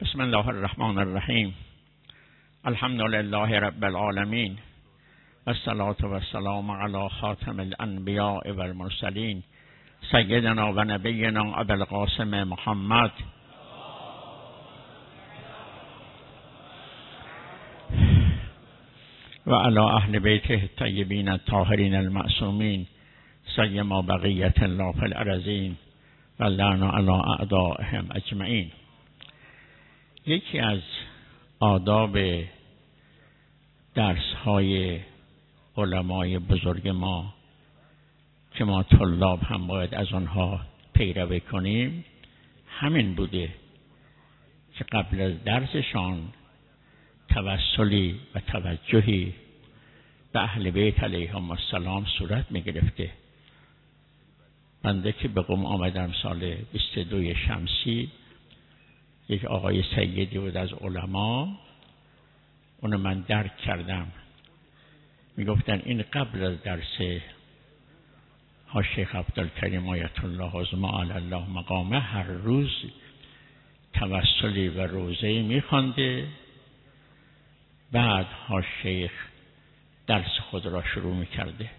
بسم الله الرحمن الرحیم. الحمد لله رب العالمین والصلاة والسلام علی خاتم الانبیاء والمرسلین سیدنا و نبینا ابی القاسم محمد و علی اهل بیته الطیبین الطاهرین المعصومین سیما بقیة الله فی الارضین و لعن علی اعدائهم اجمعین. یکی از آداب درس‌های علمای بزرگ ما که ما طلاب هم باید از آنها پیروی کنیم همین بوده که قبل از درسشان توسلی و توجهی به اهل بیت علیهم السلام صورت می گرفته. بنده که به قم آمدم سال 22 شمسی، یک آقای سیدی بود از علما، اونو من درک کردم. می گفتن این قبل از درس ها شیخ عبدالکریم آیت الله عظما علی الله مقامه هر روز توسلی و روزه‌ای می خوانده، بعد ها شیخ درس خود را شروع می کرده.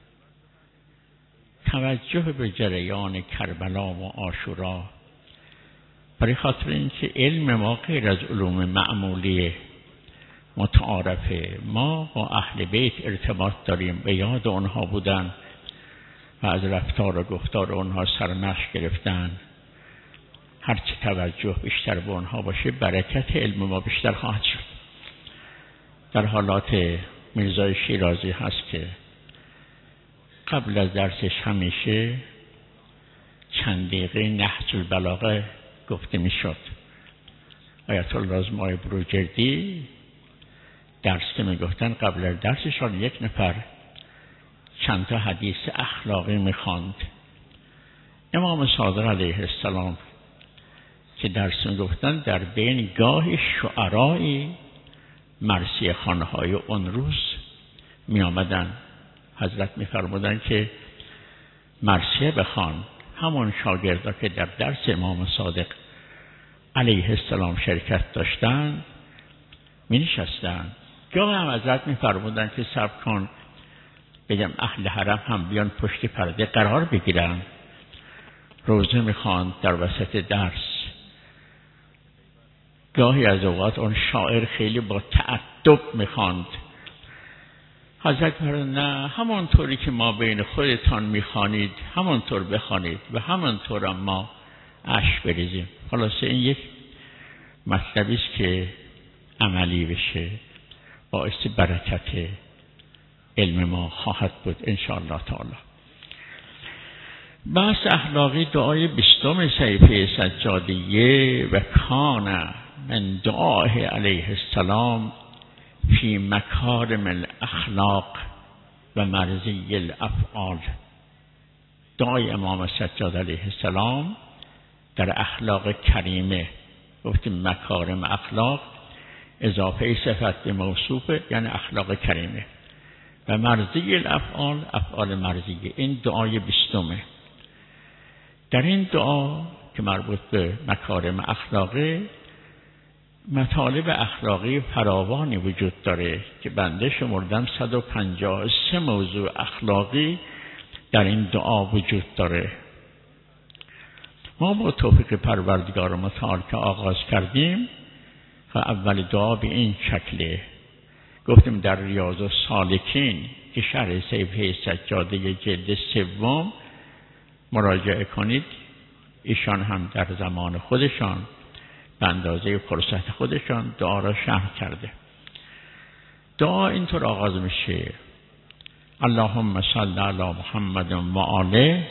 توجه به جریان کربلا و عاشورا، برای خاطر اینکه علم ما غیر از علوم معمولی متعارفه، ما با اهل بیت ارتباط داریم، به یاد اونها بودن و از رفتار و گفتار اونها سرمشق گرفتن. هرچی توجه بیشتر به اونها باشه برکت علم ما بیشتر خواهد شد. در حالات میرزای شیرازی هست که قبل از درسش همیشه چند دقیقه نهج البلاغه گفته میشد. آیت الله عظما بروجردی درس که میگفتن قبل از درسشان یک نفر چند تا حدیث اخلاقی میخواند. امام صادق علیه السلام که درس میگفتن در بین گاه شعرایی مرثیه خوانهای اون روز می آمدن. حضرت می فرمودن که مرثیه بخوان. همون شاگردا که در درس امام صادق علیه السلام شرکت داشتن می نشستن. گاه هم حضرت می فرمودن که صبر کن بگم اهل حرم هم بیان پشت پرده قرار بگیرن. روزه می خواند در وسط درس. گاهی از اوقات اون شاعر خیلی با تعدب می خواند. حضرت فرمود نه، همانطوری که ما بین خودتان میخوانید همانطور بخوانید و همانطور هم ما اشک بریزیم. خلاصه این یک مطلبی است که عملی بشه باعث برکت علم ما خواهد بود ان شاء الله تعالی. بحث اخلاقی دعای 20 صحیفه سجادیه و کان من دعاه علیه السلام فی مکارم الاخلاق و مرضی الافعال. دعای امام سجاد علیه السلام در اخلاق کریمه، گفتیم مکارم اخلاق اضافه صفت به موصوفه یعنی اخلاق کریمه، و مرضی الافعال افعال مرضیه. این دعای 20. در این دعا که مربوط به مکارم اخلاقه مطالب اخلاقی فراوانی وجود داره که بنده شمردم 153 موضوع اخلاقی در این دعا وجود داره. ما با توفیق پروردگار متعال که آغاز کردیم و اول دعا به این شکله. گفتیم در ریاض السالکین که شرح صحیفه سجاده جلد 3 مراجعه کنید، ایشان هم در زمان خودشان به اندازه فرصت خودشان دعا را شرح کرده. دعا اینطور آغاز میشه: اللهم صل علی محمد و آله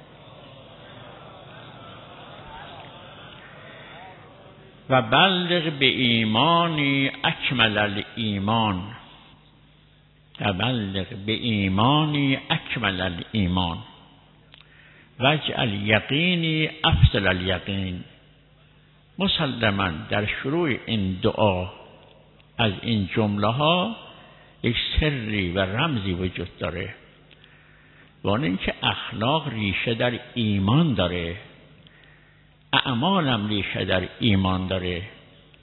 و بلغ به ایمانی اکمل الایمان و بلغ به ایمانی اکمل الایمان واجعل یقینی افضل الیقین. مسلماً در شروع این دعا از این جمله ها یک سری و رمزی وجود داره، و آن اینکه اخلاق ریشه در ایمان داره، اعمال هم ریشه در ایمان داره.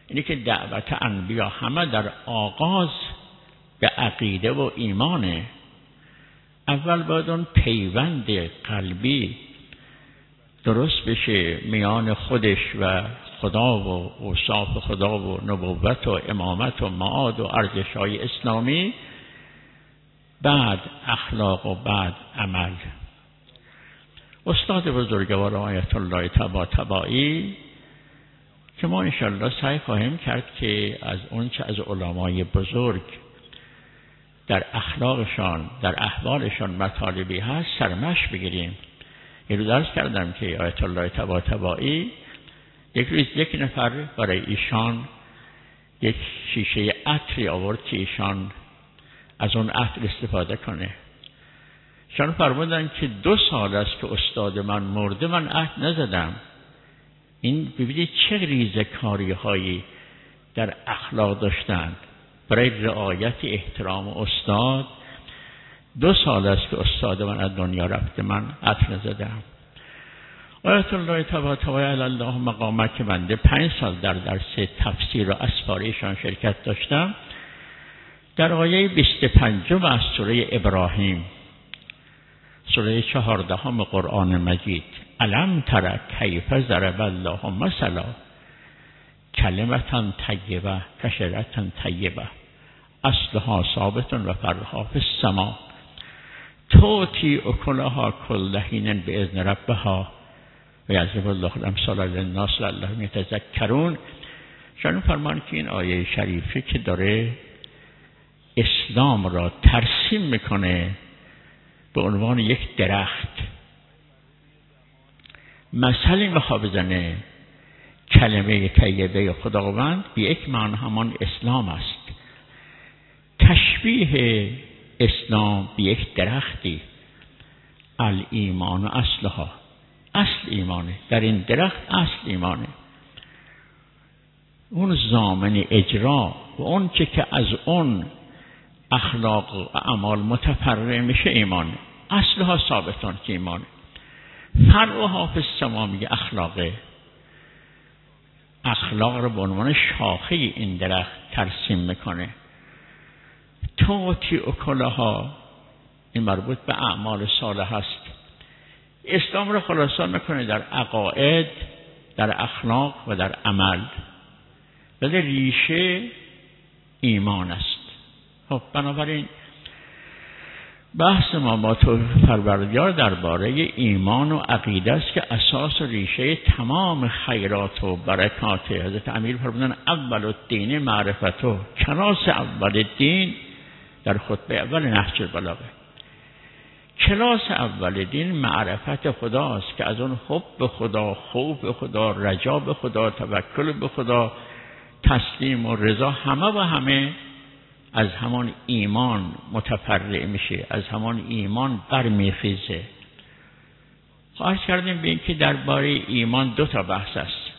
اینی که دعوت انبیا همه در آغاز به عقیده و ایمانه. اول باید اون پیوند قلبی درست بشه میان خودش و خدا و اوصاف خدا و نبوت و امامت و معاد و ارزش‌های اسلامی، بعد اخلاق و بعد عمل. استاد بزرگوار آیت الله طباطبایی که ما انشالله سعی خواهیم کرد که از اون چه از علمای بزرگ در اخلاقشان در احوالشان مطالبی هست سرمش بگیریم. یه روز عرض کردم که آیت الله طباطبایی یک روز یک نفر برای ایشان یک شیشه عطری آورد که ایشان از اون عطر استفاده کنه. ایشان فرمودن که 2 سال است که استاد من مرده من عطر نزدم. این ببینید چه ریزکاری هایی در اخلاق داشتند برای رعایت احترام استاد. 2 سال است که استاد من از دنیا رفته من عطر نزدم. آیت الله طباطبایی علی الله مقامه که بنده 5 سال در درس تفسیر و اسفاریشان شرکت داشتم، در آیه 25 از سوره ابراهیم، سوره 14 قرآن مجید، الم تر کیف ضرب الله مثلا کلمة طیبه کشجرة طیبه اصلها ثابت و فرعها فی السماء تؤتی اکلها کل حین باذن ربها و یضرب الله الامثال للناس لعلهم یتذکرون. شان فرمان که این آیه شریفه که داره اسلام را ترسیم میکنه به عنوان یک درخت، مثلی میخواد بزنه کلمه طیبه خداوند به یک معنی همان اسلام است. تشبیه اسلام به یک درختی، الایمان اصلها، اصل ایمانه، در این درخت اصل ایمانه. اون ضامن اجرا و اون که از اون اخلاق و اعمال متفرع میشه ایمانه. اصلها ثابتان که ایمانه. فرعها فی السماء میگه اخلاقه. اخلاق رو به عنوان شاخه این درخت ترسیم میکنه. تؤتی اکلها، این مربوط به اعمال صالح است. اسلام رو خلاصه میکنه در عقاید، در اخلاق و در عمل، ولی ریشه ایمان است. خب بنابراین بحث ما با تو پروردگار درباره ایمان و عقیده است که اساس و ریشه تمام خیرات و برکات. حضرت امیر فرمودن اول الدین معرفتو، کلاس اول الدین در خطبه اول نهج البلاغه، کلاس اول دین معرفت خداست که از اون حب به خدا، خوف به خدا، رجا به خدا، توکل به خدا، تسلیم و رضا همه و همه از همان ایمان متفرع میشه، از همان ایمان برمیخیزه. خواهش کردیم به این که درباره ایمان 2 تا بحث است.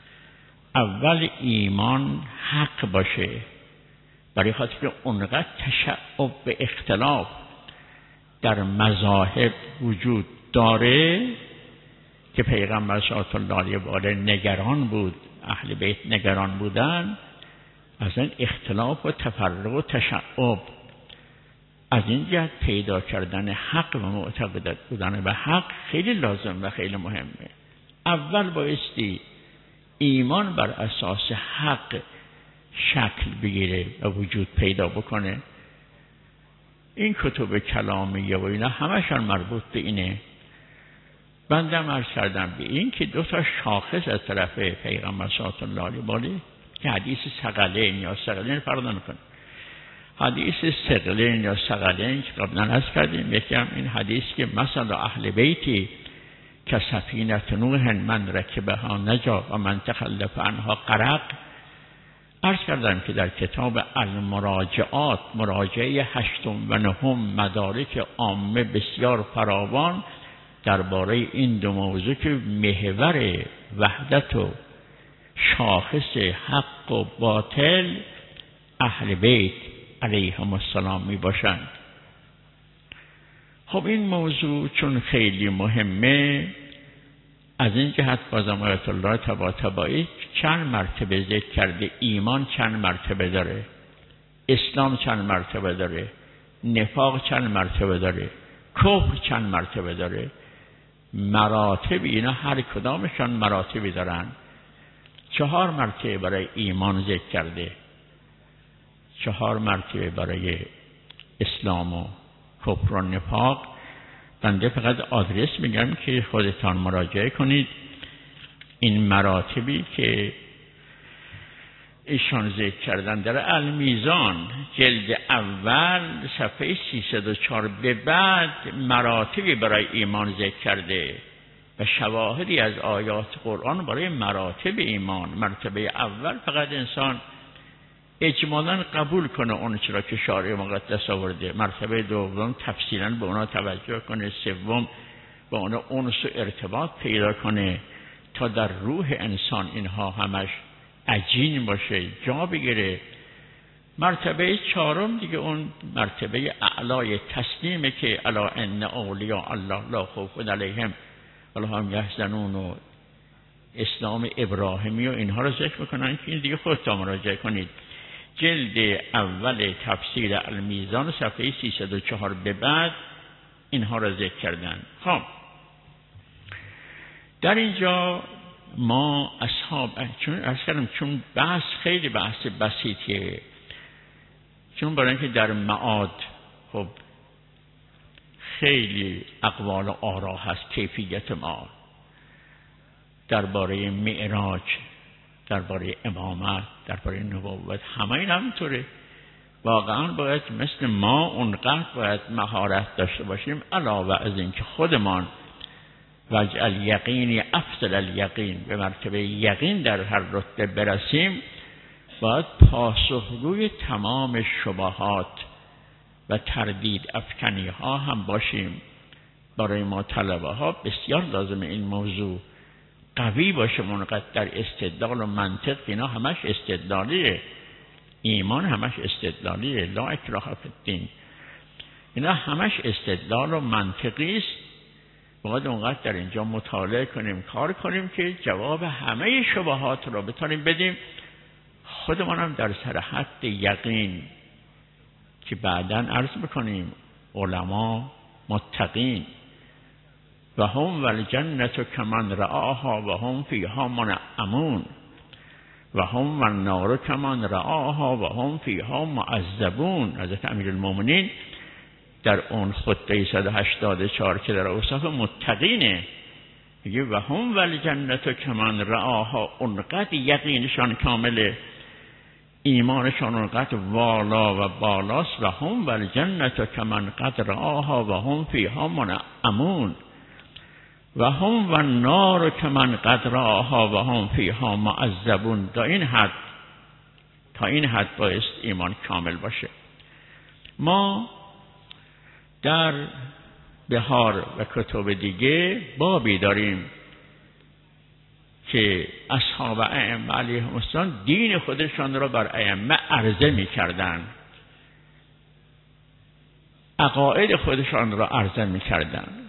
اول ایمان حق باشه، برای خاطر که اونقدر تشعب به اختلاف در مذاهب وجود داره که پیغمبر صلی الله علیه و آله نگران بود، اهل بیت نگران بودن از این اختلاف و تفرق و تشعب. از این جهت پیدا کردن حق و معتقدت بودن به حق خیلی لازم و خیلی مهمه. اول بایستی ایمان بر اساس حق شکل بگیره و وجود پیدا بکنه. این کتب کلامیه و اینا همشان مربوط به اینه. بندم عرض کردم به این که 2 تا شاخص از طرف پیغمبر صلی الله علیه و آله که حدیث ثقلین یا ثقلین فرق نمیکنه. حدیث ثقلین یا ثقلین که قبلا عرض کردیم، یکی هم این حدیث که مثلا اهل بیتی که سفینه نوح من رکبها نجا و من تخلف عنها غرق. عرض کردم که در کتاب المراجعات، مراجعه 8 و 9 مدارک عامه بسیار فراوان درباره این 2 موضوع که محور وحدت و شاخص حق و باطل اهل بیت علیهم السلام می باشند. خب این موضوع چون خیلی مهمه، از این جهت بازم آیت الله طباطبایی چند مرتبه ذکر کرده ایمان چند مرتبه داره، اسلام چند مرتبه داره، نفاق چند مرتبه داره، کفر چند مرتبه داره. مراتب اینا هر کدامشان مراتبی دارن. 4 مرتبه برای ایمان ذکر کرده، 4 مرتبه برای اسلام و کفر و نفاق. بنده فقط آدرس میگم که خودتان مراجعه کنید. این مراتبی که ایشان ذکر کردن در المیزان جلد اول صفحه 304 به بعد مراتبی برای ایمان ذکر کرده و شواهدی از آیات قرآن برای مراتب ایمان. مرتبه اول فقط انسان اجمالاً قبول کنه اون چرا که شارع مقدس آورده. مرتبه دوم تفصیلاً به اونا توجه کنه. سوم به اونا انس و ارتباط پیدا کنه تا در روح انسان اینها همش عجین باشه، جا بگیره. مرتبه 4 دیگه اون مرتبه اعلای تسلیمه که الا ان اولیاء الله لا خوف علیهم ولا هم یحزنون و اسلام ابراهیمی و اینها رو ذکر میکنن که این دیگه خودتون مراجعه کنید. جلد اول تفسیر المیزان صفحه 304 به بعد اینها رو ذکر کردن. خب در اینجا ما اصحاب چون بحث خیلی بحث بسیطیه، چون برای اینکه در معاد خب خیلی اقوال و آرا هست. کیفیت معاد درباره معراج، درباره امامت، درباره نبوت، همه این همینطوره. واقعا باید مثل ما اونقدر باید مهارت داشته باشیم علاوه از اینکه خودمان وجعل یقینی افضل الیقین به مرتبه یقین در هر رتبه برسیم، باید پاسخگوی تمام شبهات و تردید افکنی ها هم باشیم. برای ما طلبه ها بسیار لازم این موضوع قوی باشه، منقدر در استدلال و منطق. اینا همش استدلالیه، ایمان همش استدلالیه، لا اکراه فی الدین. اینا همش استدلال و منطقی است. باید اونقدر در اینجا مطالعه کنیم، کار کنیم که جواب همه شبهات رو بتونیم بدیم. خودمان هم در سر حد یقین که بعداً عرض بکنیم علما متقین و هم والجنة کمن رآها و هم فیها منعمون و هم والنار کمن رآها و هم فیها معذبون. حضرت امیرالمومنین در اون خطبه 184 که در اوصاف متقینه میگه و هم والجنة کمن رآها، اونقدر یقینشان کامله، ایمانشان اونقدر والا و بالاست. و هم والجنة کمن قد رآها و هم فیها منعمون و هم والنار کمن قد رآها و هم فیها معذبون. تا این حد بایست ایمان کامل باشه. ما در بهار و کتب دیگه بابی داریم که اصحاب ائمه علیهم السلام دین خودشان را بر ائمه عرضه می‌کردند، عقاید خودشان را عرضه می‌کردند.